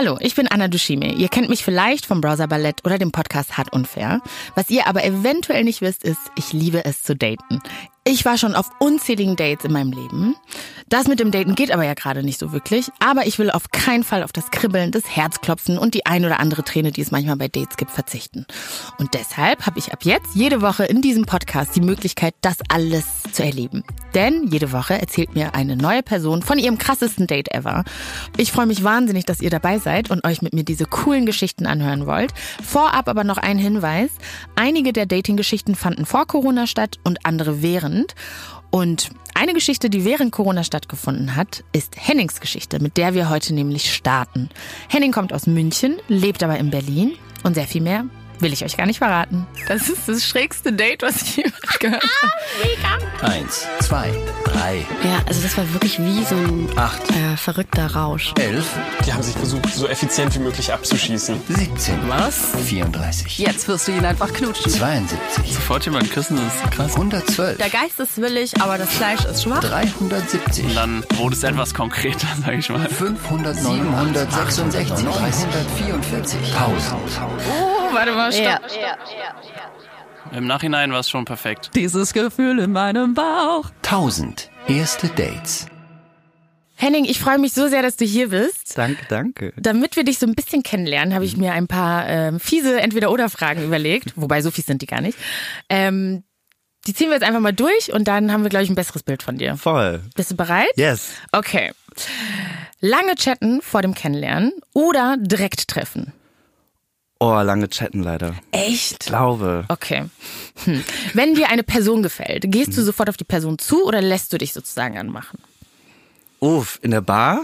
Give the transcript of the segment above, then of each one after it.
Hallo, ich bin Anna Dushime. Ihr kennt mich vielleicht vom Browser Ballett oder dem Podcast Hart Unfair. Was ihr aber eventuell nicht wisst, ist, ich liebe es zu daten. Ich war schon auf unzähligen Dates in meinem Leben. Das mit dem Daten geht aber ja gerade nicht so wirklich. Aber ich will auf keinen Fall auf das Kribbeln, das Herzklopfen und die ein oder andere Träne, die es manchmal bei Dates gibt, verzichten. Und deshalb habe ich ab jetzt jede Woche in diesem Podcast die Möglichkeit, das alles zu erleben. Denn jede Woche erzählt mir eine neue Person von ihrem krassesten Date ever. Ich freue mich wahnsinnig, dass ihr dabei seid und euch mit mir diese coolen Geschichten anhören wollt. Vorab aber noch ein Hinweis. Einige der Dating-Geschichten fanden vor Corona statt und andere während. Und eine Geschichte, die während Corona stattgefunden hat, ist Hennings Geschichte, mit der wir heute nämlich starten. Henning kommt aus München, lebt aber in Berlin und sehr viel mehr will ich euch gar nicht verraten. Das ist das schrägste Date, was ich jemals gehört habe. Mega. 1, 2, 3. Ja, also das war wirklich wie so ein 8, verrückter Rausch. 11. Die haben sich versucht, so effizient wie möglich abzuschießen. 17. Was? 34. Jetzt wirst du ihn einfach knutschen. 72. Sofort jemanden küssen, das ist krass. 112. Der Geist ist willig, aber das Fleisch ist schwach. 370. Und dann wurde es etwas konkreter, sag ich mal. 500, 766, 344. Pause. Warte mal, stopp. Ja. Im Nachhinein war es schon perfekt. Dieses Gefühl in meinem Bauch. 1000 erste Dates. Henning, ich freue mich so sehr, dass du hier bist. Danke. Damit wir dich so ein bisschen kennenlernen, habe ich mir ein paar fiese Entweder-oder-Fragen überlegt. Wobei, so fies sind die gar nicht. Die ziehen wir jetzt einfach mal durch und dann haben wir, glaube ich, ein besseres Bild von dir. Voll. Bist du bereit? Yes. Okay. Lange chatten vor dem Kennenlernen oder direkt treffen? Oh, lange chatten leider. Echt? Ich glaube. Okay. Wenn dir eine Person gefällt, gehst du sofort auf die Person zu oder lässt du dich sozusagen anmachen? Uff, in der Bar?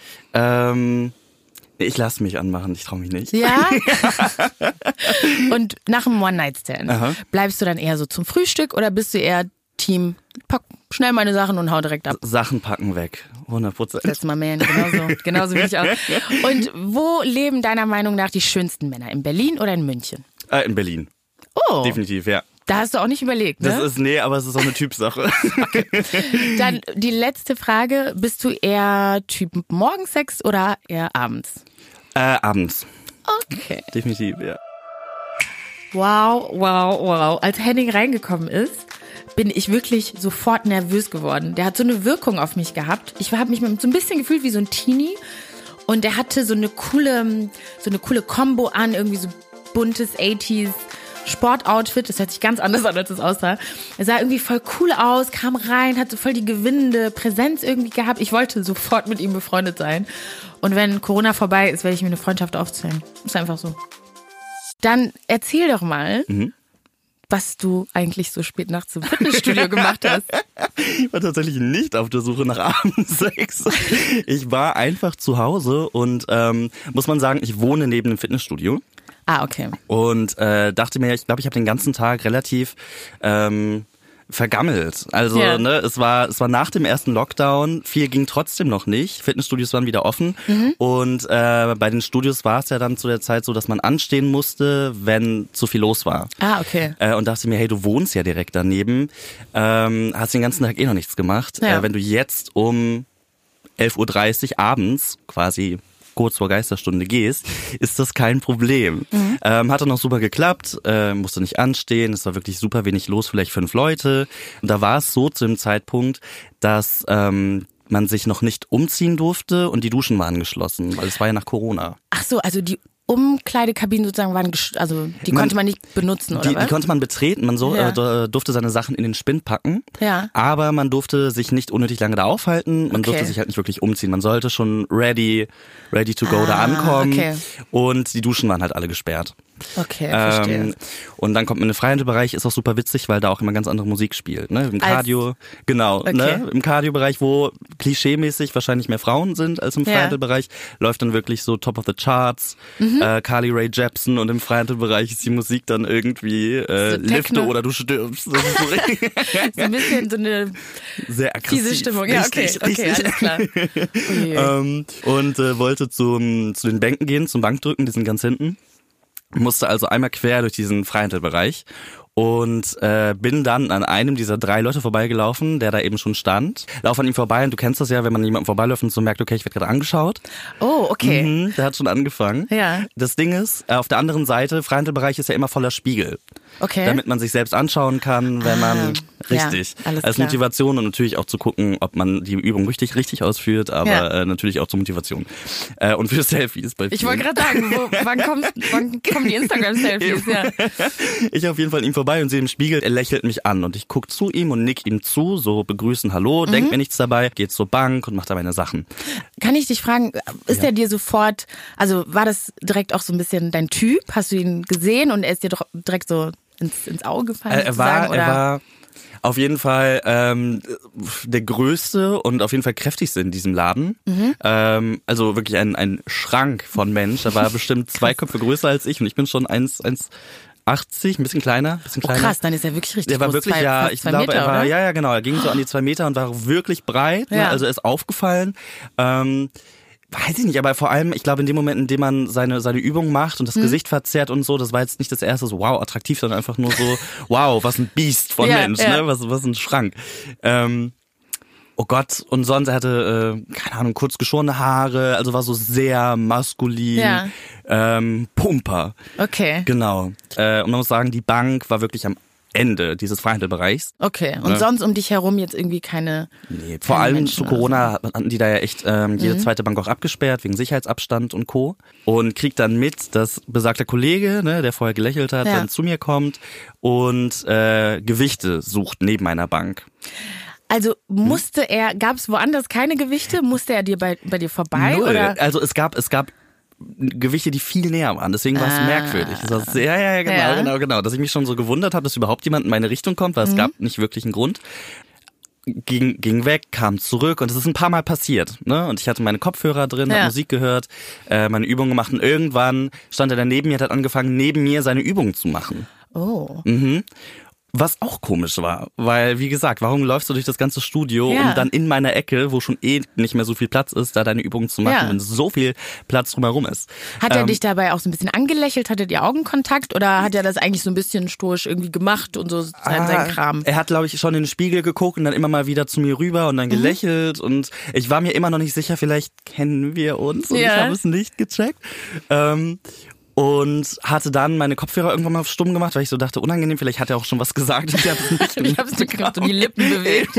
Ich lasse mich anmachen, ich traue mich nicht. Ja? Und nach einem One-Night-Stand, Aha. bleibst du dann eher so zum Frühstück oder bist du eher Team, pack schnell meine Sachen und hau direkt ab? Sachen packen weg, 100%. Letztes Mal mehr, genauso wie ich auch. Und wo leben deiner Meinung nach die schönsten Männer? In Berlin oder in München? In Berlin. Oh, Definitiv, ja. da hast du auch nicht überlegt, ne? Aber es ist auch eine Typsache. Dann die letzte Frage, bist du eher Typ Morgensex oder eher abends? Abends. Okay. Definitiv, ja. Wow. Als Henning reingekommen ist, bin ich wirklich sofort nervös geworden. Der hat so eine Wirkung auf mich gehabt. Ich habe mich so ein bisschen gefühlt wie so ein Teenie. Und der hatte so eine coole Combo an, irgendwie so buntes 80s Sportoutfit. Das hört sich ganz anders an, als es aussah. Er sah irgendwie voll cool aus, kam rein, hat so voll die gewinnende Präsenz irgendwie gehabt. Ich wollte sofort mit ihm befreundet sein. Und wenn Corona vorbei ist, werde ich mir eine Freundschaft aufzählen. Ist einfach so. Dann erzähl doch mal, was du eigentlich so spät nachts im Fitnessstudio gemacht hast. Ich war tatsächlich nicht auf der Suche nach Abendsex. Ich war einfach zu Hause und muss man sagen, ich wohne neben dem Fitnessstudio. Ah, okay. Und dachte mir, ich glaube, ich habe den ganzen Tag relativ vergammelt. Also Ja. ne, es war nach dem ersten Lockdown, viel ging trotzdem noch nicht. Fitnessstudios waren wieder offen und bei den Studios war es ja dann zu der Zeit so, dass man anstehen musste, wenn zu viel los war. Ah, okay. Und dachte mir, hey, du wohnst ja direkt daneben, hast den ganzen Tag noch nichts gemacht. Ja. Wenn du jetzt um 11:30 Uhr abends quasi kurz vor Geisterstunde gehst, ist das kein Problem. Hat dann auch super geklappt, musste nicht anstehen, es war wirklich super wenig los, vielleicht 5 Leute. Und da war es so zu dem Zeitpunkt, dass man sich noch nicht umziehen durfte und die Duschen waren geschlossen, weil es war ja nach Corona. Ach so, also die Umkleidekabinen sozusagen waren, die konnte man nicht benutzen, oder Die was? konnte man betreten, man durfte seine Sachen in den Spind packen, Ja. aber man durfte sich nicht unnötig lange da aufhalten, man Okay. durfte sich halt nicht wirklich umziehen, man sollte schon ready to go da ankommen okay. und die Duschen waren halt alle gesperrt. Okay, verstehe. Und dann kommt man in den Freihandelbereich, ist auch super witzig, weil da auch immer ganz andere Musik spielt. Ne? Im Cardio, ne? Im Cardio-Bereich, wo klischeemäßig wahrscheinlich mehr Frauen sind als im Freihandelbereich, läuft dann wirklich so Top of the Charts, Carly Rae Jepsen, und im Freihandelbereich ist die Musik dann irgendwie Lifte Techno. oder du stirbst. Das ist so So ein bisschen so eine sehr aggressiv. fiese Stimmung. Ja, okay, Richtig. alles klar. Ui. Und wollte zu den Bänken gehen, zum Bankdrücken, die sind ganz hinten. Musste also einmal quer durch diesen Freihandelbereich und bin dann an einem dieser 3 Leute vorbeigelaufen, der da eben schon stand. Lauf an ihm vorbei und du kennst das ja, wenn man jemanden vorbeiläuft und so merkt, okay, ich werde gerade angeschaut. Oh, okay. Der hat schon angefangen. Ja. Das Ding ist, auf der anderen Seite, Freihandelbereich ist ja immer voller Spiegel. Okay. Damit man sich selbst anschauen kann, wenn man richtig, ja, alles als klar. Motivation und natürlich auch zu gucken, ob man die Übung richtig ausführt, aber natürlich auch zur Motivation. Und für Selfies bei vielen. Ich wollte gerade sagen, wann kommen die Instagram-Selfies? Ja. Ich auf jeden Fall ihm vorbei und sehe im Spiegel, er lächelt mich an und ich guck zu ihm und nick ihm zu, so begrüßen, hallo, denkt mir nichts dabei, geht zur Bank und macht da meine Sachen. Kann ich dich fragen, ist er dir sofort, also war das direkt auch so ein bisschen dein Typ? Hast du ihn gesehen und er ist dir direkt so ins Auge gefallen? Er war auf jeden Fall der größte und auf jeden Fall kräftigste in diesem Laden. Also wirklich ein Schrank von Mensch. Er war bestimmt 2 Köpfe größer als ich und ich bin schon 1,80, ein bisschen kleiner. Oh krass, dann ist er wirklich richtig groß. Der war wirklich, ich glaube, Meter, er war, oder? ja, genau, er ging so an die 2 Meter und war wirklich breit. Ja. Ne? Also er ist aufgefallen. Weiß ich nicht, aber vor allem, ich glaube, in dem Moment, in dem man seine Übung macht und das Gesicht verzerrt und so, das war jetzt nicht das erste so, wow, attraktiv, sondern einfach nur so, wow, was ein Biest von Mensch, ne? Was ein Schrank. Oh Gott, und sonst, er hatte, keine Ahnung, kurz geschorene Haare, also war so sehr maskulin, Pumper. Okay. Genau. Und man muss sagen, die Bank war wirklich am Ende dieses Freihandelbereichs. Okay, und sonst um dich herum jetzt irgendwie keine... Nee, vor allem Menschen zu Corona hatten die da ja echt jede zweite Bank auch abgesperrt, wegen Sicherheitsabstand und Co. Und kriegt dann mit, dass besagter Kollege, ne, der vorher gelächelt hat, dann zu mir kommt und Gewichte sucht neben einer Bank. Also gab es woanders keine Gewichte? Musste er dir bei dir vorbei? Null. Oder? Also es gab Gewichte, die viel näher waren. Deswegen war es merkwürdig. Das war genau. Dass ich mich schon so gewundert habe, dass überhaupt jemand in meine Richtung kommt, weil es gab nicht wirklich einen Grund. Ging weg, kam zurück und es ist ein paar Mal passiert. Ne? Und ich hatte meine Kopfhörer drin, hab Musik gehört, meine Übungen gemacht und irgendwann stand er dann neben mir und hat angefangen, neben mir seine Übungen zu machen. Oh. Was auch komisch war, weil, wie gesagt, warum läufst du durch das ganze Studio, um dann in meiner Ecke, wo schon nicht mehr so viel Platz ist, da deine Übungen zu machen, wenn so viel Platz drumherum ist. Hat er dich dabei auch so ein bisschen angelächelt? Hattet ihr Augenkontakt oder hat er das eigentlich so ein bisschen stoisch irgendwie gemacht und so sein Kram? Er hat, glaube ich, schon in den Spiegel geguckt und dann immer mal wieder zu mir rüber und dann gelächelt und ich war mir immer noch nicht sicher, vielleicht kennen wir uns und ich habe es nicht gecheckt. Und hatte dann meine Kopfhörer irgendwann mal auf stumm gemacht, weil ich so dachte, unangenehm, vielleicht hat er auch schon was gesagt. Ich habe es nicht gerade um die Lippen bewegt.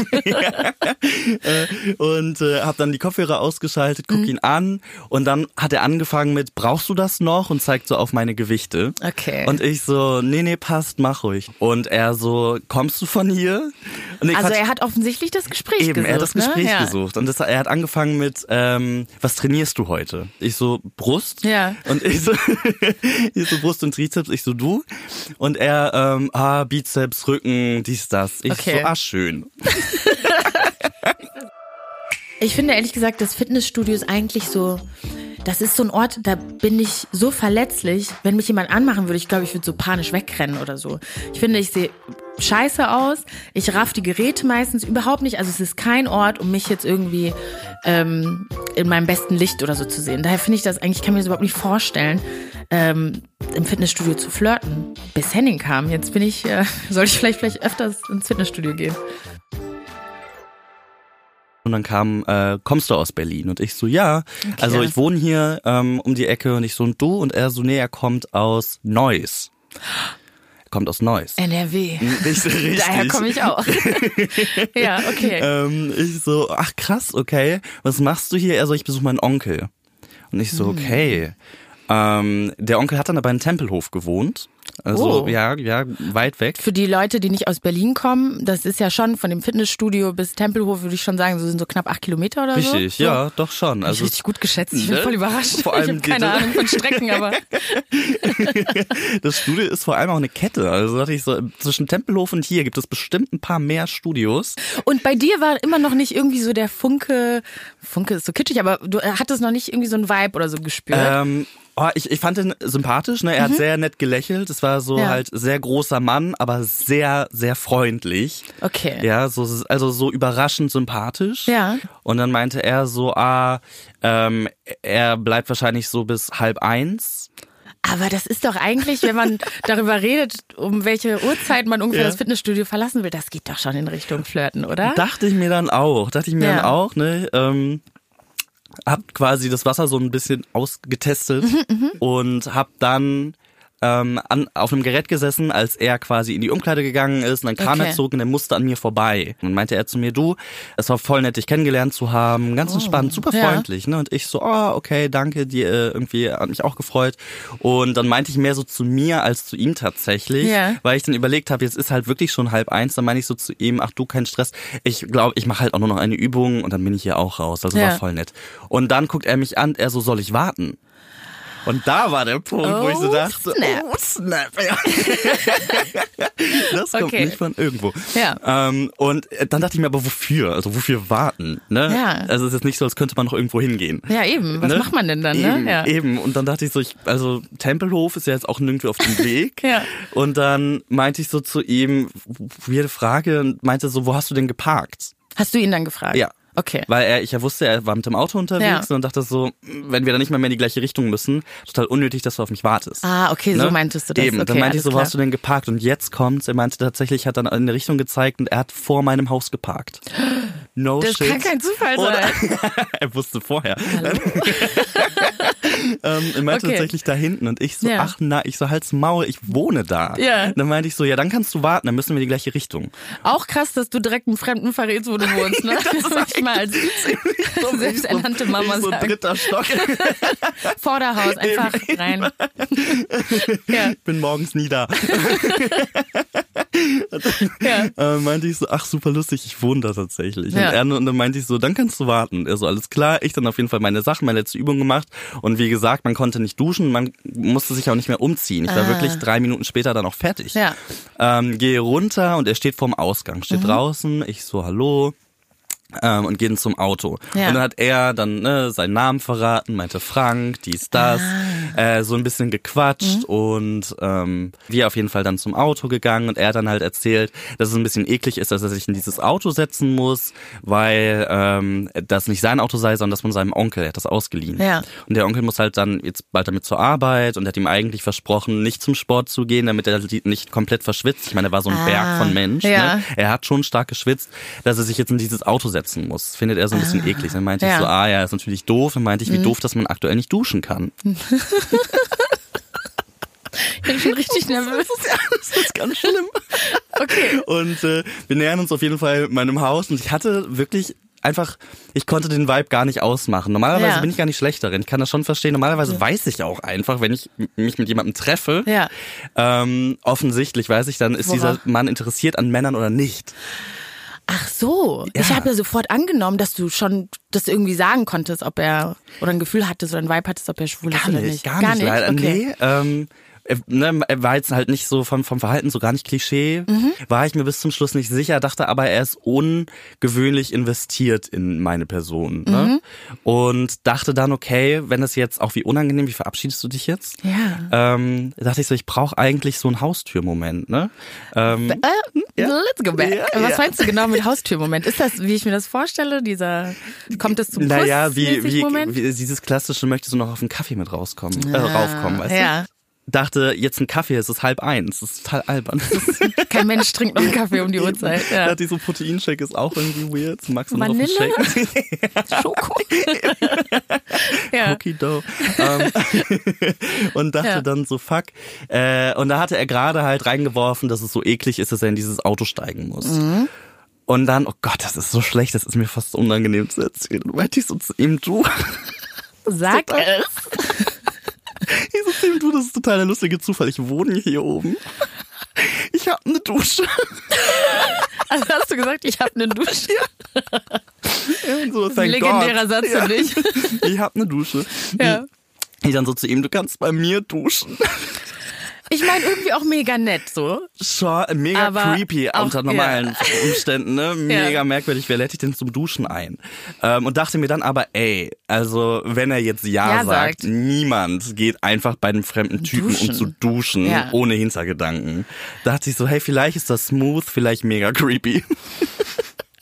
Und habe dann die Kopfhörer ausgeschaltet, guck ihn an und dann hat er angefangen mit, brauchst du das noch? Und zeigt so auf meine Gewichte. Okay. Und ich so, nee, passt, mach ruhig. Und er so, kommst du von hier? Und also er hat offensichtlich das Gespräch gesucht. Er hat das Gespräch gesucht. Und er hat angefangen mit, was trainierst du heute? Ich so, Brust. Ja. Und ich so Brust und Trizeps, ich so, du. Und er, Bizeps, Rücken, dies, das. Ich so, schön. Ich finde ehrlich gesagt, das Fitnessstudio ist eigentlich so, das ist so ein Ort, da bin ich so verletzlich. Wenn mich jemand anmachen würde, ich glaube, ich würde so panisch wegrennen oder so. Ich finde, ich sehe scheiße aus. Ich raff die Geräte meistens überhaupt nicht. Also es ist kein Ort, um mich jetzt irgendwie in meinem besten Licht oder so zu sehen. Daher finde ich das eigentlich, ich kann mir das überhaupt nicht vorstellen, im Fitnessstudio zu flirten. Bis Henning kam. Jetzt sollte ich vielleicht öfters ins Fitnessstudio gehen. Und dann kam, kommst du aus Berlin? Und ich so, ja. Okay. Also ich wohne hier um die Ecke und ich so, und du? Und er so, nee, er kommt aus Neuss. Er kommt aus Neuss. NRW. Richtig. Daher komme ich auch. Ja, okay. Ich so, ach krass, okay. Was machst du hier? Er so, ich besuche meinen Onkel. Und ich so, okay. Der Onkel hat dann aber in Tempelhof gewohnt. Also ja, weit weg. Für die Leute, die nicht aus Berlin kommen, das ist ja schon von dem Fitnessstudio bis Tempelhof, würde ich schon sagen, sind so knapp 8 Kilometer oder so. Richtig, ja, doch schon. Also richtig gut geschätzt. Ich bin voll überrascht. Vor allem ich habe keine Ahnung von Strecken, aber das Studio ist vor allem auch eine Kette. Also dachte ich so, zwischen Tempelhof und hier gibt es bestimmt ein paar mehr Studios. Und bei dir war immer noch nicht irgendwie so der Funke ist so kitschig, aber du hattest noch nicht irgendwie so einen Vibe oder so gespürt? Ich fand ihn sympathisch, ne? Er hat sehr nett gelächelt. Es war so halt sehr großer Mann, aber sehr, sehr freundlich. Okay. Ja, also so überraschend sympathisch. Ja. Und dann meinte er so, er bleibt wahrscheinlich so bis 12:30. Aber das ist doch eigentlich, wenn man darüber redet, um welche Uhrzeit man ungefähr das Fitnessstudio verlassen will, das geht doch schon in Richtung Flirten, oder? Dachte ich mir dann auch, ne? Hab quasi das Wasser so ein bisschen ausgetestet und hab dann auf einem Gerät gesessen, als er quasi in die Umkleide gegangen ist, und dann kam er zurück und er musste an mir vorbei. Und dann meinte er zu mir, du, es war voll nett, dich kennengelernt zu haben, ganz entspannt, super freundlich, ne? Und ich so, okay, danke, die irgendwie hat mich auch gefreut. Und dann meinte ich mehr so zu mir als zu ihm tatsächlich, weil ich dann überlegt habe, jetzt ist halt wirklich schon 12:30, dann meine ich so zu ihm, ach du, kein Stress, ich glaube, ich mache halt auch nur noch eine Übung und dann bin ich hier auch raus, also war voll nett. Und dann guckt er mich an, er so, soll ich warten? Und da war der Punkt, wo ich so dachte, snap. Ja. Das kommt nicht von irgendwo. Ja. Und dann dachte ich mir, aber wofür? Also wofür warten? Ne? Ja. Also es ist jetzt nicht so, als könnte man noch irgendwo hingehen. Ja, eben. Was macht man denn dann? Eben, ne? Ja. Eben. Und dann dachte ich so, also Tempelhof ist ja jetzt auch nirgendwo auf dem Weg. Und dann meinte ich so zu ihm, weirde Frage, und meinte so, wo hast du denn geparkt? Hast du ihn dann gefragt? Ja. Okay. Weil ich ja wusste, er war mit dem Auto unterwegs und dachte so, wenn wir dann nicht mal mehr in die gleiche Richtung müssen, total unnötig, dass du auf mich wartest. Ah, okay, so meintest du das. Eben, okay, dann meinte ich so, klar. wo hast du denn geparkt? Und jetzt kommt's, er meinte tatsächlich, hat dann in eine Richtung gezeigt und er hat vor meinem Haus geparkt. No das shit. Kann kein Zufall sein. Er wusste vorher. Er meinte tatsächlich da hinten und ich so, ach na, ich so, halt's Maul, ich wohne da. Ja. Dann meinte ich so, ja, dann kannst du warten, dann müssen wir in die gleiche Richtung. Auch krass, dass du direkt einen Fremden verrätst, wo du wohnst, ne? Das ist mal als selbsternannte Mama so sagen. Dritter Stock. Vorderhaus, einfach rein. Ich bin morgens nie da. Meinte ich so, ach super lustig, ich wohne da tatsächlich. Und dann meinte ich so, dann kannst du warten. Er so, alles klar. Ich dann auf jeden Fall meine Sachen, meine letzte Übung gemacht. Und wie gesagt, man konnte nicht duschen, man musste sich auch nicht mehr umziehen. Ich war wirklich 3 Minuten später dann auch fertig. Ja. Gehe runter und er steht vorm Ausgang, steht draußen. Ich so, hallo. Und gehen zum Auto. Ja. Und dann hat er dann seinen Namen verraten, meinte Frank, dies, das, so ein bisschen gequatscht und wir auf jeden Fall dann zum Auto gegangen und er hat dann halt erzählt, dass es ein bisschen eklig ist, dass er sich in dieses Auto setzen muss, weil das nicht sein Auto sei, sondern das von seinem Onkel, er hat das ausgeliehen. Ja. Und der Onkel muss halt dann jetzt bald damit zur Arbeit und hat ihm eigentlich versprochen, nicht zum Sport zu gehen, damit er nicht komplett verschwitzt. Ich meine, er war so ein Berg von Mensch. Ja. Ne? Er hat schon stark geschwitzt, dass er sich jetzt in dieses Auto setzen muss. Findet er so ein bisschen eklig. Dann meinte ich so, ist natürlich doof. Dann meinte ich, wie doof, dass man aktuell nicht duschen kann. Ich bin schon richtig nervös. Das ist ganz schlimm. Okay. Und wir nähern uns auf jeden Fall meinem Haus und ich hatte wirklich einfach, ich konnte den Vibe gar nicht ausmachen. Normalerweise bin ich gar nicht schlecht darin. Ich kann das schon verstehen. Normalerweise weiß ich auch einfach, wenn ich mich mit jemandem treffe, offensichtlich weiß ich dann, ist dieser Mann interessiert an Männern oder nicht. Ach so, ich habe ja sofort angenommen, dass du schon das irgendwie sagen konntest, ob er, oder ein Gefühl hattest oder ein Vibe hattest, ob er schwul ist oder nicht. Gar nicht, leider. Okay. Nee, er war jetzt halt nicht so vom Verhalten so gar nicht Klischee, war ich mir bis zum Schluss nicht sicher, dachte aber, er ist ungewöhnlich investiert in meine Person. Ne? Und dachte dann, okay, wenn es jetzt auch wie unangenehm, wie verabschiedest du dich jetzt? Ja. Dachte ich so, ich brauche eigentlich so einen Haustürmoment. Ne? Let's go back. Was meinst du genau mit Haustürmoment? Ist das, wie ich mir das vorstelle, kommt es zum Kuss? Naja, wie dieses klassische, möchtest du noch auf einen Kaffee mit raufkommen, weißt du? Dachte, jetzt ein Kaffee, es ist 12:30, das ist total albern. Kein Mensch trinkt noch einen Kaffee um die Uhrzeit. Ja. Dachte ich, so Proteinshake ist auch irgendwie weird. Magst du noch einen Shake? Schoko. Cookie Dough. Und dachte dann so, fuck. Und da hatte er gerade halt reingeworfen, dass es so eklig ist, dass er in dieses Auto steigen muss. Und dann, oh Gott, das ist so schlecht, das ist mir fast unangenehm zu erzählen. Und meinte ich so zu ihm, du. Sag es. Ich so zu ihm, du, das ist total der lustige Zufall. Ich wohne hier oben. Ich habe eine Dusche. Also hast du gesagt, ich habe eine Dusche? Ja, so, das ist ein legendärer Satz für dich. Ich habe eine Dusche. Ja. Ich dann so zu ihm, du kannst bei mir duschen. Ich meine, irgendwie auch mega nett, so. Schon, mega aber creepy unter normalen Umständen, ne? Mega merkwürdig, wer lädt dich denn zum Duschen ein? Und dachte mir dann aber, also wenn er jetzt Ja sagt, niemand geht einfach bei einem fremden Typen, um zu duschen, ohne Hintergedanken. Dachte ich so, hey, vielleicht ist das smooth, vielleicht mega creepy.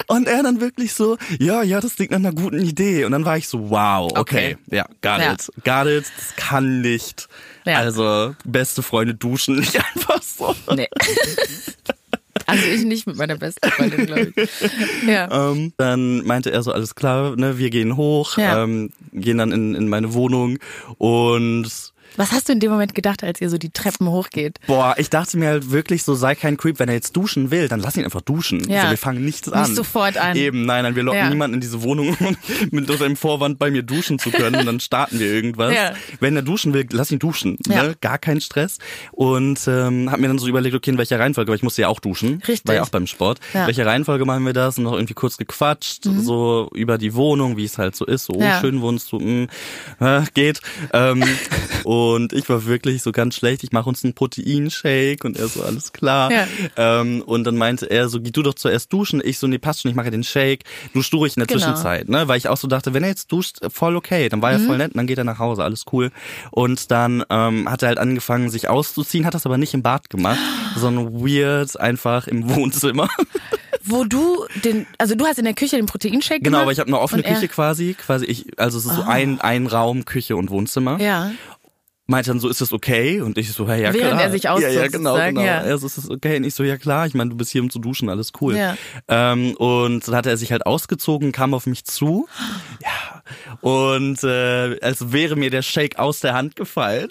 Und er dann wirklich so, ja, das klingt nach einer guten Idee. Und dann war ich so, wow, okay. Ja, got it, das kann nicht. Ja. Also, beste Freunde duschen nicht einfach so. Nee. Also ich nicht mit meiner besten Freundin, glaube ich. Ja. Dann meinte er so, alles klar, ne, wir gehen hoch, gehen dann in meine Wohnung und... Was hast du in dem Moment gedacht, als ihr so die Treppen hochgeht? Boah, ich dachte mir halt wirklich so, sei kein Creep, wenn er jetzt duschen will, dann lass ihn einfach duschen. Ja. So, wir fangen nichts an. Nicht sofort an. Eben, nein, wir locken niemanden in diese Wohnung mit unter dem Vorwand bei mir duschen zu können und dann starten wir irgendwas. Ja. Wenn er duschen will, lass ihn duschen. Ja. Ne? Gar kein Stress. Und hab mir dann so überlegt, okay, in welcher Reihenfolge, weil ich musste ja auch duschen. Richtig. War ja auch beim Sport. Ja. In welcher Reihenfolge machen wir das? Und noch irgendwie kurz gequatscht, so über die Wohnung, wie es halt so ist. So, schön wohnst du, geht. Und ich war wirklich so ganz schlecht, ich mache uns einen Proteinshake und er so, alles klar. Ja. Und dann meinte er so, geh du doch zuerst duschen. Ich so, nee, passt schon, ich mache ja den Shake. Dusch durch in der Zwischenzeit, ne? Weil ich auch so dachte, wenn er jetzt duscht, voll okay. Dann war er voll nett und dann geht er nach Hause, alles cool. Und dann hat er halt angefangen, sich auszuziehen, hat das aber nicht im Bad gemacht, sondern weird einfach im Wohnzimmer. Wo du du hast in der Küche den Proteinshake gemacht? Genau, aber ich habe eine offene Küche quasi also es ist so ein Raum, Küche und Wohnzimmer. Ja. Meinte dann so, ist das okay? Und ich so, ja klar. Während er sich auszog. Ja, genau. Ja. Also ist das okay? Und ich so, ja klar, ich meine, du bist hier, um zu duschen, alles cool. Ja. Und dann hat er sich halt ausgezogen, kam auf mich zu. Ja. Und als wäre mir der Shake aus der Hand gefallen.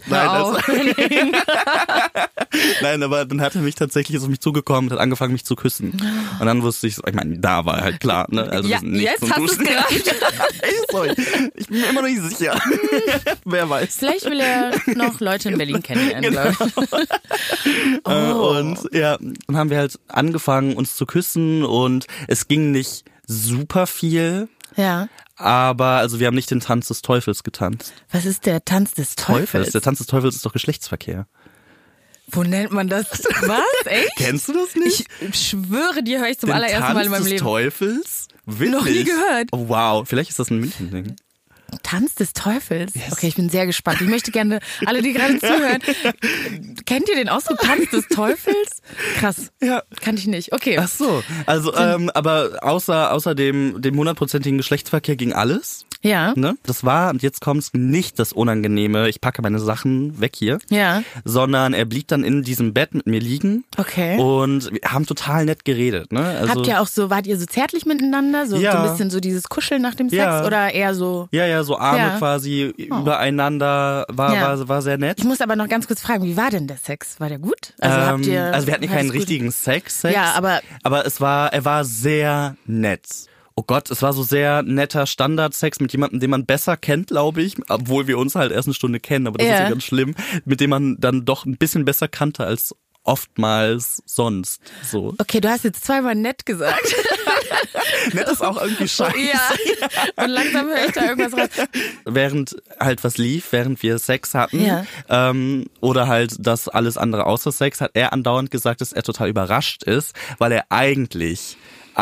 Nein, aber dann hat er mich tatsächlich auf mich zugekommen und hat angefangen, mich zu küssen. Und dann wusste ich, ich meine, da war halt klar, ne? Also ja, jetzt hast du es gerafft. Ich bin mir immer noch nicht sicher. Wer weiß. Vielleicht will er noch Leute in Berlin kennenlernen, glaube ich. Und ja, dann haben wir halt angefangen, uns zu küssen und es ging nicht super viel. Ja. Aber, also wir haben nicht den Tanz des Teufels getanzt. Was ist der Tanz des Teufels? Der Tanz des Teufels ist doch Geschlechtsverkehr. Wo nennt man das? Was? Echt? Kennst du das nicht? Ich schwöre dir, höre ich zum allerersten Mal in meinem Leben. Tanz des Teufels? Wirklich? Noch nie gehört. Oh, wow, vielleicht ist das ein München-Ding. Tanz des Teufels? Yes. Okay, ich bin sehr gespannt. Ich möchte gerne, alle, die gerade zuhören, kennt ihr den Ausdruck Tanz des Teufels? Krass. Ja. Kannte ich nicht. Okay. Ach so. Also, aber außer dem 100%igen Geschlechtsverkehr ging alles. Ja. Ne? Das war, und jetzt kommt's, nicht das Unangenehme, ich packe meine Sachen weg hier. Ja. Sondern er blieb dann in diesem Bett mit mir liegen. Okay. Und wir haben total nett geredet. Ne? Also, wart ihr so zärtlich miteinander? So ein bisschen so dieses Kuscheln nach dem Sex? Ja. Oder eher so... Ja, so Arme quasi übereinander, war sehr nett. Ich muss aber noch ganz kurz fragen, wie war denn der Sex? War der gut? Also wir hatten keinen richtigen Sex. Ja, aber er war sehr nett. Oh Gott, es war so sehr netter Standardsex mit jemandem, den man besser kennt, glaube ich, obwohl wir uns halt erst eine Stunde kennen, aber das ist ja ganz schlimm, mit dem man dann doch ein bisschen besser kannte als oftmals sonst. So. Okay, du hast jetzt zweimal nett gesagt. Nett ist auch irgendwie scheiße. Ja, und langsam höre ich da irgendwas raus. Während halt was lief, während wir Sex hatten, oder halt das alles andere außer Sex, hat er andauernd gesagt, dass er total überrascht ist, weil er eigentlich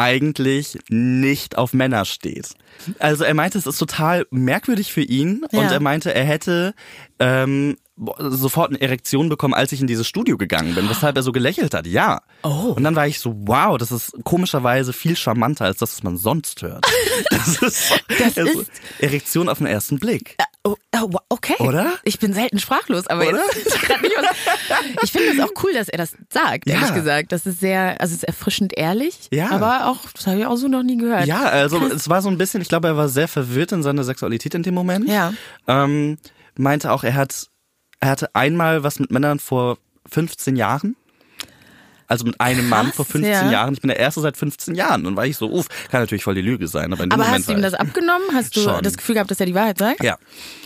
nicht auf Männer steht. Also er meinte, es ist total merkwürdig für ihn und er meinte, er hätte sofort eine Erektion bekommen, als ich in dieses Studio gegangen bin, weshalb er so gelächelt hat. Ja. Oh. Und dann war ich so, wow, das ist komischerweise viel charmanter als das, was man sonst hört. Das ist Erektion auf den ersten Blick. Okay. Oder? Ich bin selten sprachlos, aber jetzt grad nicht ich finde es auch cool, dass er das sagt, ehrlich gesagt. Das ist es ist erfrischend ehrlich, aber auch, das habe ich auch so noch nie gehört. Ja, also es war so ein bisschen, ich glaube, er war sehr verwirrt in seiner Sexualität in dem Moment. Ja. Meinte auch, er hatte einmal was mit Männern vor 15 Jahren. Also mit einem Mann vor 15 Jahren. Ich bin der Erste seit 15 Jahren. Und war ich so, kann natürlich voll die Lüge sein. Aber hast du ihm das abgenommen? Hast du das Gefühl gehabt, dass er die Wahrheit sagt? Ja.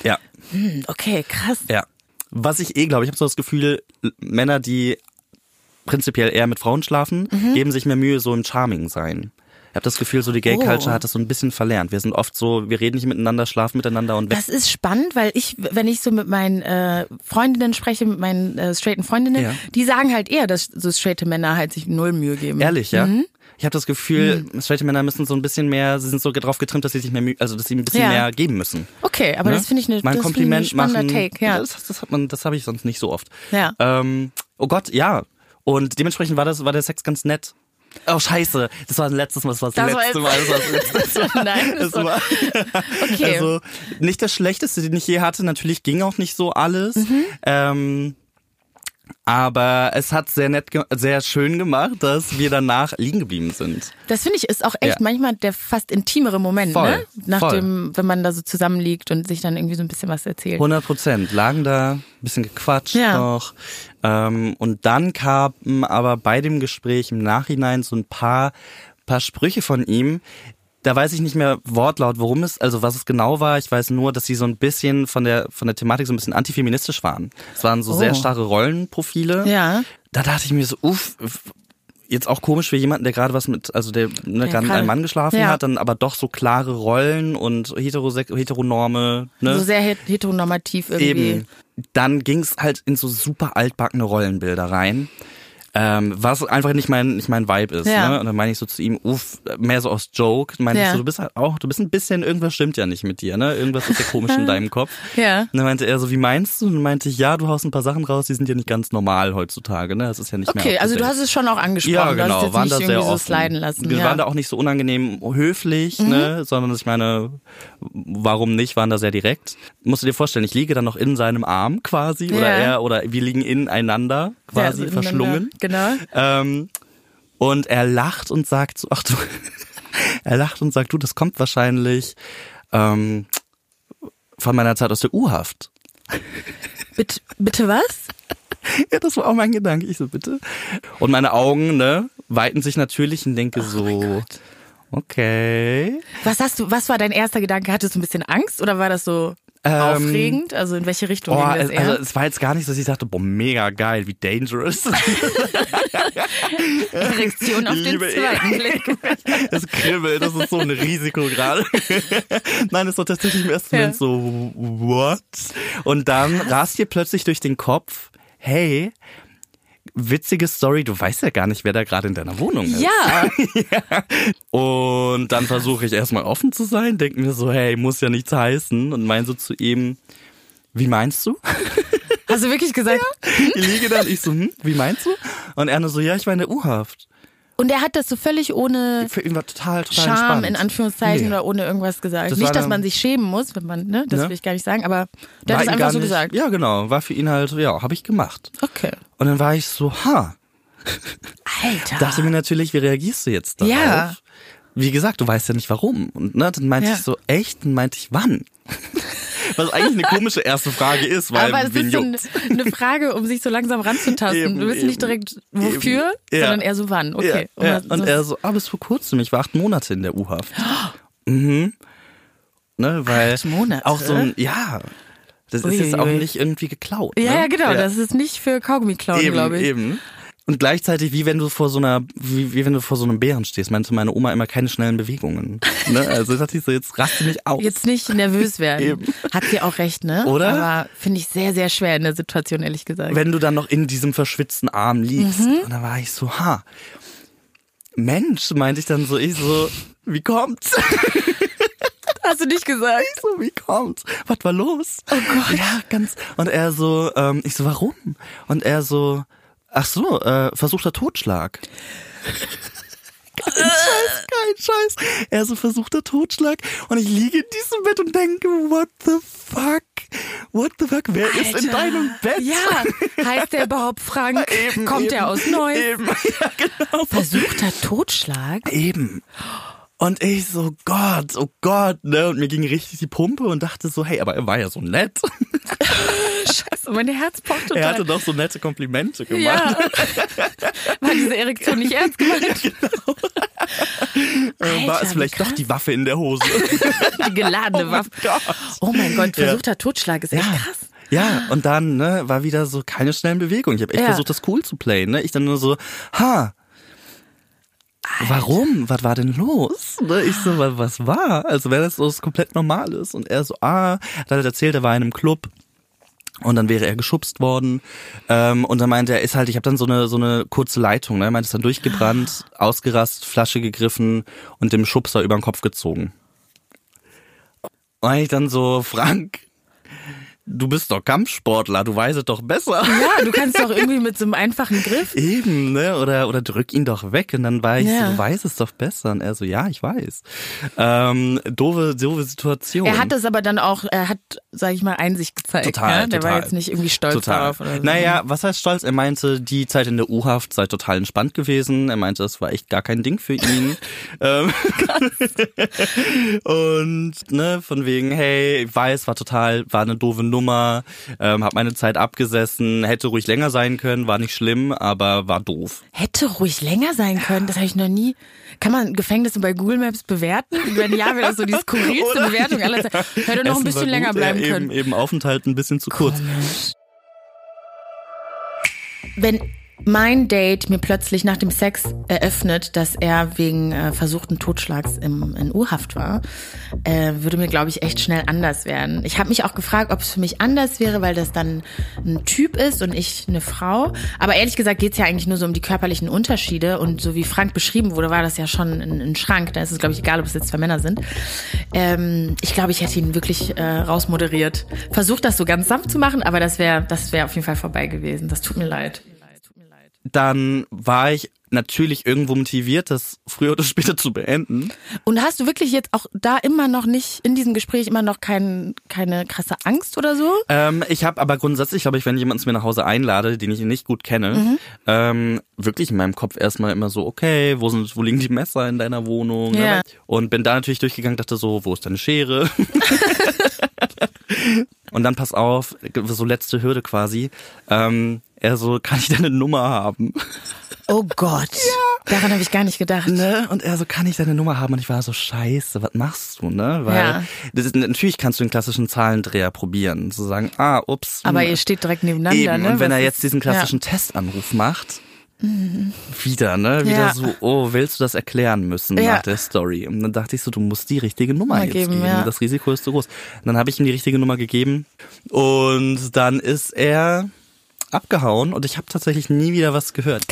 Okay, krass. Ja. Was ich glaube, ich habe so das Gefühl, Männer, die prinzipiell eher mit Frauen schlafen, geben sich mehr Mühe, so im Charming sein. Ich habe das Gefühl, so die Gay-Culture hat das so ein bisschen verlernt. Wir sind oft so, wir reden nicht miteinander, schlafen miteinander und Das ist spannend, weil wenn ich so mit meinen Freundinnen spreche, mit meinen straighten Freundinnen, die sagen halt eher, dass so straighte Männer halt sich null Mühe geben. Ehrlich, ja? Ich habe das Gefühl, straighte Männer müssen so ein bisschen mehr, sie sind so drauf getrimmt, dass sie sich mehr dass sie ein bisschen mehr geben müssen. Okay, aber das finde ich ein Kompliment spannender machen. Take, ja. Das habe ich sonst nicht so oft. Ja. Oh Gott, ja. Und dementsprechend war der Sex ganz nett. Oh, scheiße. Das war das letzte Mal. Das war das letzte Mal. Das war das letzte Mal. Nein, das war, okay. Also, nicht das Schlechteste, den ich je hatte. Natürlich ging auch nicht so alles. Aber es hat sehr schön gemacht, dass wir danach liegen geblieben sind. Das finde ich ist auch echt manchmal der fast intimere Moment, Voll, ne? Nachdem, wenn man da so zusammenliegt und sich dann irgendwie so ein bisschen was erzählt. 100%. Lagen da, ein bisschen gequatscht noch. Und dann kamen aber bei dem Gespräch im Nachhinein so ein paar Sprüche von ihm. Da weiß ich nicht mehr Wortlaut, was es genau war. Ich weiß nur, dass sie so ein bisschen von der Thematik so ein bisschen antifeministisch waren. Es waren so sehr starre Rollenprofile. Ja. Da dachte ich mir so, jetzt auch komisch für jemanden, der gerade was der gerade mit einem Mann geschlafen hat, dann aber doch so klare Rollen und Heteronorme. Ne? So sehr heteronormativ irgendwie. Eben. Dann ging's halt in so super altbackene Rollenbilder rein. Was einfach nicht mein Vibe ist, ne? Und dann meine ich so zu ihm, mehr so aus Joke, meine ich so, du bist ein bisschen, irgendwas stimmt ja nicht mit dir, ne? Irgendwas ist ja komisch in deinem Kopf. Ja. Und dann meinte er so, wie meinst du? Und dann meinte ich, ja, du haust ein paar Sachen raus, die sind ja nicht ganz normal heutzutage, ne? Das ist ja nicht mehr. Okay, also du hast es schon auch angesprochen, ja, genau, du hast jetzt waren nicht da irgendwie sehr so offen. sliden lassen. Wir waren da auch nicht so unangenehm höflich, ne? Sondern ich meine, warum nicht, waren da sehr direkt. Musst du dir vorstellen, ich liege dann noch in seinem Arm quasi, oder wir liegen ineinander quasi verschlungen. Genau. Und er lacht und sagt so, das kommt wahrscheinlich von meiner Zeit aus der U-Haft. Bitte was? Ja, das war auch mein Gedanke. Ich so, bitte. Und meine Augen, ne, weiten sich natürlich und denke okay. Was war dein erster Gedanke? Hattest du ein bisschen Angst oder war das so aufregend? Also in welche Richtung ging das eher? Also es war jetzt gar nicht so, dass ich dachte, mega geil, wie dangerous. Erektion auf den zweiten Blick. Das kribbelt, das ist so ein Risiko gerade. Nein, es war tatsächlich im ersten Moment so, what? Und dann rast dir plötzlich durch den Kopf, hey, witzige Story, du weißt ja gar nicht, wer da gerade in deiner Wohnung ist. Ja. Und dann versuche ich erstmal offen zu sein, denke mir so, hey, muss ja nichts heißen und mein so zu ihm, wie meinst du? Hast du wirklich gesagt? Ja. Ich liege dann, ich so, wie meinst du? Und er nur so, ja, ich war in der U-Haft. Und er hat das so völlig ohne für ihn war total Scham, entspannt. in Anführungszeichen, oder ohne irgendwas gesagt. Nicht, dass man sich schämen muss, wenn man, ne, das will ich gar nicht sagen, aber der hat es einfach so gesagt. Ja, genau, war für ihn halt, habe ich gemacht. Okay. Und dann war ich so, Alter. Dachte mir natürlich, wie reagierst du jetzt darauf? Ja. Wie gesagt, du weißt ja nicht warum. Und ne, dann meinte ich so, echt? Dann meinte ich, wann? Was eigentlich eine komische erste Frage ist, weil aber es ist so eine Frage, um sich so langsam ranzutasten. Eben, du weißt nicht direkt wofür, sondern eher so wann. Okay. Ja. Und er so, bis vor kurzem, ich war 8 Monate in der U-Haft. Ne, weil 8 Monate? Auch so ein, das ist jetzt auch nicht irgendwie geklaut. Ja, ne? ja, genau. Das ist nicht für Kaugummi klauen, glaube ich. Eben. Und gleichzeitig, wie wenn du vor so einem Bären stehst, meinte meine Oma immer, keine schnellen Bewegungen. Ne? Also dachte ich so, jetzt raste mich auf. Jetzt nicht nervös werden. Eben. Hat sie auch recht, ne? Oder? Aber finde ich sehr, sehr schwer in der Situation, ehrlich gesagt. Wenn du dann noch in diesem verschwitzten Arm liegst. Und dann war ich so, Mensch, meinte ich dann so, wie kommt's? Hast du nicht gesagt? Ich so, wie kommt's? Was war los? Oh Gott. Ja, ganz. Und er so, ich so, warum? Und er so, ach so, versuchter Totschlag. Kein Scheiß. Er so, versuchter Totschlag. Und ich liege in diesem Bett und denke, what the fuck? Wer Alter. ist in deinem Bett? Ja, heißt der überhaupt Frank? Kommt der aus Neuss? Eben, ja, genau. Versuchter Totschlag? Eben. Und ich so, oh Gott, ne? Und mir ging richtig die Pumpe und dachte so, hey, aber er war ja so nett. Scheiße, mein Herz pocht total. Er hatte doch so nette Komplimente gemacht. Ja. War diese Erektion nicht ernst gemeint? Genau. War es vielleicht doch die Waffe in der Hose? Die geladene Waffe. Oh mein Gott, versuchter Totschlag ist echt krass. Ja, und dann war wieder so keine schnellen Bewegungen. Ich habe echt versucht, das cool zu playen. Ne? Ich dann nur so, warum? Was war denn los? Ich so, was war? Also wäre das so was komplett Normales. Und er so, dann hat er erzählt, er war in einem Club und dann wäre er geschubst worden. Und dann meinte er, ich habe dann so eine kurze Leitung, ne? Er meinte, ist dann durchgebrannt, ausgerast, Flasche gegriffen und dem Schubser über den Kopf gezogen. Und ich dann so, Frank, du bist doch Kampfsportler, du weißt es doch besser. Ja, du kannst doch irgendwie mit so einem einfachen Griff. Eben, ne? Oder drück ihn doch weg. Und dann war ich Ja. so, du weißt es doch besser. Und er so, ja, ich weiß. Doofe Situation. Er hat das aber dann auch, sag ich mal, Einsicht gezeigt. Total, ja? Der total. war jetzt nicht irgendwie stolz darauf. Oder so. Naja, was heißt stolz? Er meinte, die Zeit in der U-Haft sei total entspannt gewesen. Er meinte, das war echt gar kein Ding für ihn. Und ne, von wegen, hey, ich weiß, war eine doofe Nummer, hab meine Zeit abgesessen, hätte ruhig länger sein können, war nicht schlimm, aber war doof. Hätte ruhig länger sein können, das habe ich noch nie. Kann man Gefängnisse bei Google Maps bewerten? Wenn ja, wäre das so die skurrilste Oder? Bewertung aller Zeiten. Hätte noch ein Essen bisschen war länger gut, bleiben ja, können. Eben Aufenthalt ein bisschen zu kurz. Wenn mein Date mir plötzlich nach dem Sex eröffnet, dass er wegen versuchten Totschlags in U-Haft war, würde mir, glaube ich, echt schnell anders werden. Ich habe mich auch gefragt, ob es für mich anders wäre, weil das dann ein Typ ist und ich eine Frau. Aber ehrlich gesagt geht es ja eigentlich nur so um die körperlichen Unterschiede. Und so wie Frank beschrieben wurde, war das ja schon ein Schrank. Da ist es, glaube ich, egal, ob es jetzt zwei Männer sind. Ich glaube, ich hätte ihn wirklich rausmoderiert. Versucht, das so ganz sanft zu machen, aber das wäre auf jeden Fall vorbei gewesen. Das tut mir leid. Dann war ich natürlich irgendwo motiviert, das früher oder später zu beenden. Und hast du wirklich jetzt auch da immer noch nicht, in diesem Gespräch immer noch keine krasse Angst oder so? Ich habe aber grundsätzlich, glaube ich, wenn jemand zu mir nach Hause einlade, den ich nicht gut kenne, wirklich in meinem Kopf erstmal immer so, okay, wo liegen die Messer in deiner Wohnung? Ja. Ne? Und bin da natürlich durchgegangen, dachte so, wo ist deine Schere? Und dann pass auf, so letzte Hürde quasi, er so, kann ich deine Nummer haben? Oh Gott, daran habe ich gar nicht gedacht. Ne? Und er so, kann ich deine Nummer haben? Und ich war so, scheiße, was machst du, ne? Weil natürlich kannst du den klassischen Zahlendreher probieren, zu sagen, ups. Aber ihr steht direkt nebeneinander, eben. ne? Und wenn Was er ist- jetzt diesen klassischen Testanruf macht, wieder, ne? Wieder so, willst du das erklären müssen Ja. nach der Story? Und dann dachte ich so, du musst die richtige Nummer Mal jetzt geben, geben. ja. Das Risiko ist zu groß. Und dann habe ich ihm die richtige Nummer gegeben und dann ist er abgehauen und ich habe tatsächlich nie wieder was gehört.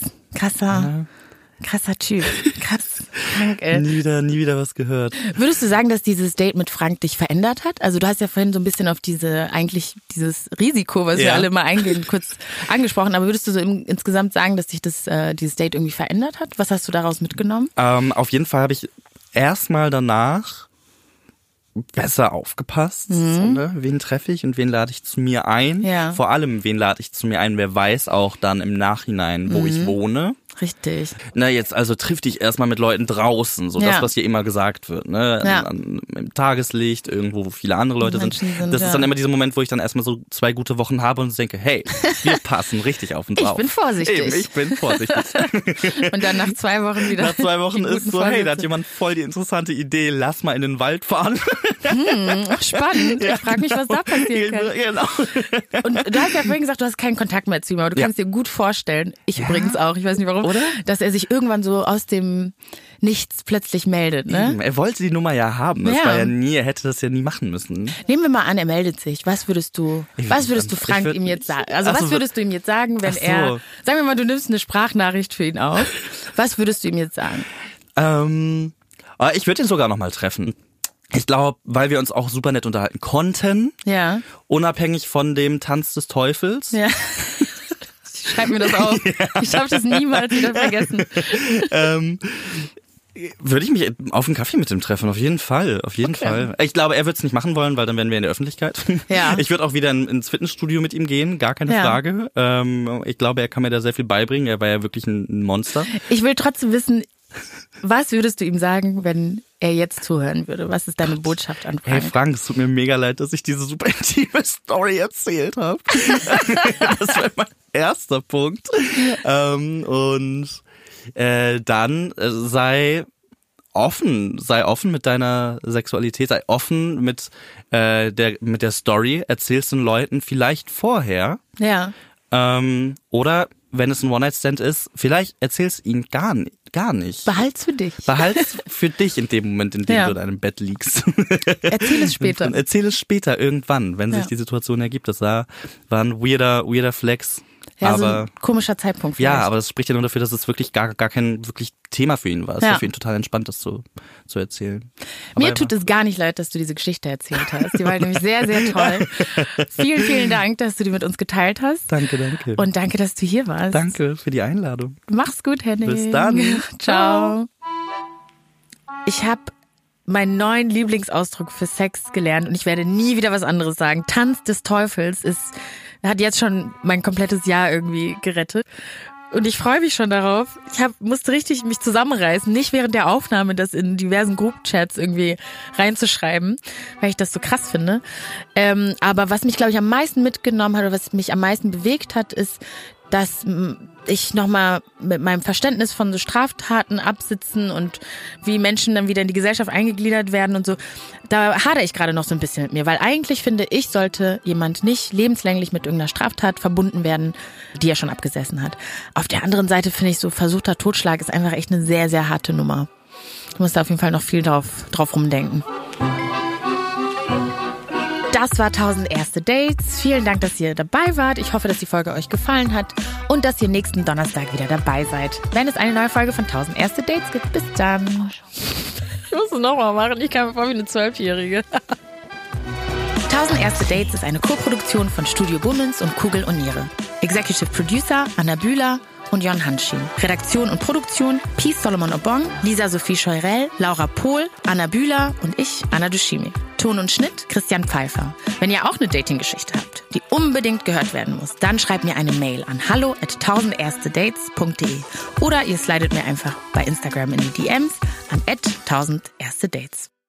Krasser Typ. Krass, krank, ey. Nie wieder was gehört. Würdest du sagen, dass dieses Date mit Frank dich verändert hat? Also du hast ja vorhin so ein bisschen auf dieses Risiko, was wir Ja. alle mal eingehen, kurz angesprochen. Aber würdest du so insgesamt sagen, dass dich dieses Date irgendwie verändert hat? Was hast du daraus mitgenommen? Auf jeden Fall habe ich erstmal danach besser aufgepasst, so, ne? Wen treffe ich und wen lade ich zu mir ein. Ja. Vor allem, wen lade ich zu mir ein, wer weiß auch dann im Nachhinein, wo ich wohne. Richtig. Na, jetzt also triff dich erstmal mit Leuten draußen, so Ja. das, was hier immer gesagt wird, ne? Ja. Im Tageslicht, irgendwo, wo viele andere Leute Menschen sind, Das ja. ist dann immer dieser Moment, wo ich dann erstmal so 2 gute Wochen habe und denke, hey, wir passen richtig auf uns Ich auf. bin vorsichtig. Eben, ich bin vorsichtig. Und dann nach 2 Wochen wieder. Nach 2 Wochen die ist guten so, hey, Vorsätze. da hat jemand voll die interessante Idee, lass mal in den Wald fahren. Spannend. Ich frage mich, was da passieren kann. Genau. Und du hast ja vorhin gesagt, du hast keinen Kontakt mehr zu ihm, aber du kannst dir gut vorstellen, ich übrigens auch, ich weiß nicht warum, dass er sich irgendwann so aus dem Nichts plötzlich meldet, ne? Er wollte die Nummer ja haben. Das Ja. war ja nie, er hätte das ja nie machen müssen. Nehmen wir mal an, er meldet sich. Was würdest du Frank ihm jetzt sagen? Also Ach so, was würdest du ihm jetzt sagen, wenn ach so. er, sagen wir mal, du nimmst eine Sprachnachricht für ihn auf. Was würdest du ihm jetzt sagen? Ich würde ihn sogar noch mal treffen. Ich glaube, weil wir uns auch super nett unterhalten konnten, Ja. unabhängig von dem Tanz des Teufels. Ja. Ich schreibe mir das auf. Ich darf das niemals wieder vergessen. Würde ich mich auf einen Kaffee mit ihm treffen, auf jeden Fall, Fall. Ich glaube, er wird es nicht machen wollen, weil dann wären wir in der Öffentlichkeit. Ja. Ich würde auch wieder ins Fitnessstudio mit ihm gehen, gar keine Ja. Frage. Ich glaube, er kann mir da sehr viel beibringen, er war ja wirklich ein Monster. Ich will trotzdem wissen, was würdest du ihm sagen, wenn er jetzt zuhören würde? Was ist deine Botschaft an Hey Frank? Frank, es tut mir mega leid, dass ich diese super intime Story erzählt habe. Das war mein erster Punkt. Dann sei offen mit deiner Sexualität, sei offen mit der Story, erzähl's den Leuten vielleicht vorher. Ja. Oder wenn es ein One-Night-Stand ist, vielleicht erzähl's ihnen gar nicht. Behalt's für dich. Behalt's für dich in dem Moment, in dem Ja. du in einem Bett liegst. Erzähl es später. Erzähl es später irgendwann, wenn sich die Situation ergibt. Das war ein weirder Flex. Ja, so aber ein komischer Zeitpunkt vielleicht. ja, aber das spricht ja nur dafür, dass es wirklich gar kein wirklich Thema für ihn war. Es war für ihn total entspannt, das zu erzählen. Aber Mir tut es gar nicht leid, dass du diese Geschichte erzählt hast. Die war nämlich sehr, sehr toll. Vielen, vielen Dank, dass du die mit uns geteilt hast. Danke. Und danke, dass du hier warst. Danke für die Einladung. Mach's gut, Henning. Bis dann. Ciao. Ich habe meinen neuen Lieblingsausdruck für Sex gelernt und ich werde nie wieder was anderes sagen. Tanz des Teufels hat jetzt schon mein komplettes Jahr irgendwie gerettet. Und ich freue mich schon darauf. Musste richtig mich zusammenreißen, nicht während der Aufnahme das in diversen Group-Chats irgendwie reinzuschreiben, weil ich das so krass finde. Aber was mich, glaube ich, am meisten mitgenommen hat oder was mich am meisten bewegt hat, ist, dass ich nochmal mit meinem Verständnis von so Straftaten absitzen und wie Menschen dann wieder in die Gesellschaft eingegliedert werden und so, da hadere ich gerade noch so ein bisschen mit mir, weil eigentlich finde ich, sollte jemand nicht lebenslänglich mit irgendeiner Straftat verbunden werden, die er schon abgesessen hat. Auf der anderen Seite finde ich, so versuchter Totschlag ist einfach echt eine sehr, sehr harte Nummer. Ich muss da auf jeden Fall noch viel drauf rumdenken. Das war 1000 erste Dates. Vielen Dank, dass ihr dabei wart. Ich hoffe, dass die Folge euch gefallen hat und dass ihr nächsten Donnerstag wieder dabei seid, wenn es eine neue Folge von 1000 erste Dates gibt. Bis dann. Ich muss es nochmal machen. Ich kam mir vor wie eine 12-Jährige. 1000 erste Dates ist eine Co-Produktion von Studio Bummens und Kugel und Niere. Executive Producer Anna Bühler und Jon Hanschin. Redaktion und Produktion Peace Solomon Obong, Lisa Sophie Scheurell, Laura Pohl, Anna Bühler und ich, Anna Dushimi. Ton und Schnitt Christian Pfeiffer. Wenn ihr auch eine Dating-Geschichte habt, die unbedingt gehört werden muss, dann schreibt mir eine Mail an hallo@1000erstedates.de oder ihr slidet mir einfach bei Instagram in die DMs an @1000erstedates.